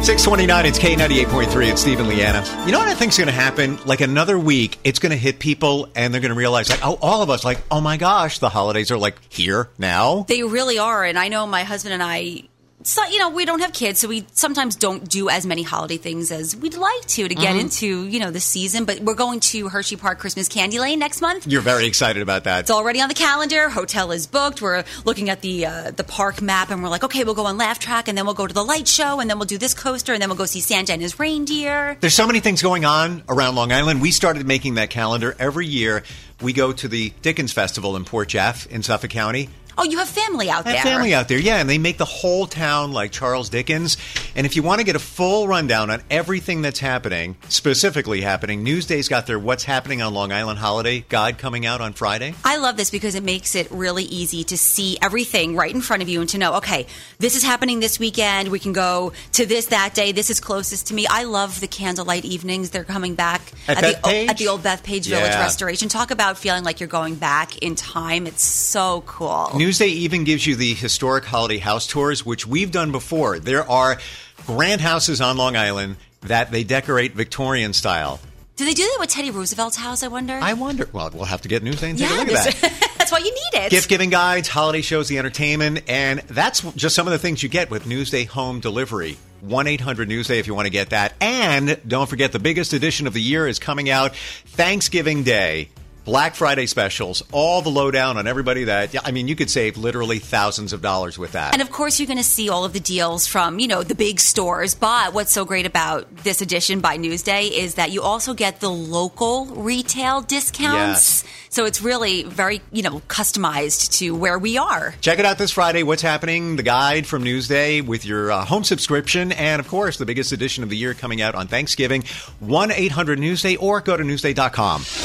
629, it's K98.3. It's Steve and Leanna. You know what I think is going to happen? Like another week, it's going to hit people and they're going to realize, like, oh, all of us, like, oh my gosh, the holidays are like here now. They really are. And I know my husband and I, so, you know, we don't have kids, so we sometimes don't do as many holiday things as we'd like to get into, you know, the season. But we're going to Hershey Park Christmas Candy Lane next month. You're very excited about that. It's already on the calendar. Hotel is booked. We're looking at the park map, and we're like, okay, we'll go on Laugh Track, and then we'll go to the light show, and then we'll do this coaster, and then we'll go see Santa and his reindeer. There's so many things going on around Long Island. We started making that calendar. Every year, we go to the Dickens Festival in Port Jeff in Suffolk County. Oh, you have family out there. I have family out there, yeah, and they make the whole town like Charles Dickens. And if you want to get a full rundown on everything that's happening, specifically happening, Newsday's got their What's Happening on Long Island Holiday guide coming out on Friday. I love this because it makes it really easy to see everything right in front of you and to know, okay, this is happening this weekend. We can go to this that day. This is closest to me. I love the candlelight evenings. They're coming back at the old Bethpage Village Restoration. Talk about feeling like you're going back in time. It's so cool. Newsday even gives you the historic holiday house tours, which we've done before. There are grand houses on Long Island that they decorate Victorian style. Do they do that with Teddy Roosevelt's house, I wonder? Well, we'll have to get Newsday and take a look at that. That's why you need it. Gift-giving guides, holiday shows, the entertainment, and that's just some of the things you get with Newsday Home Delivery. 1-800-NEWSDAY if you want to get that. And don't forget, the biggest edition of the year is coming out Thanksgiving Day. Black Friday specials, all the lowdown on everybody that, I mean, you could save literally thousands of dollars with that. And of course, you're going to see all of the deals from, you know, the big stores. But what's so great about this edition by Newsday is that you also get the local retail discounts. Yes. So it's really very, you know, customized to where we are. Check it out this Friday. What's Happening? The guide from Newsday with your home subscription. And, of course, the biggest edition of the year coming out on Thanksgiving. 1-800-NEWSDAY or go to Newsday.com.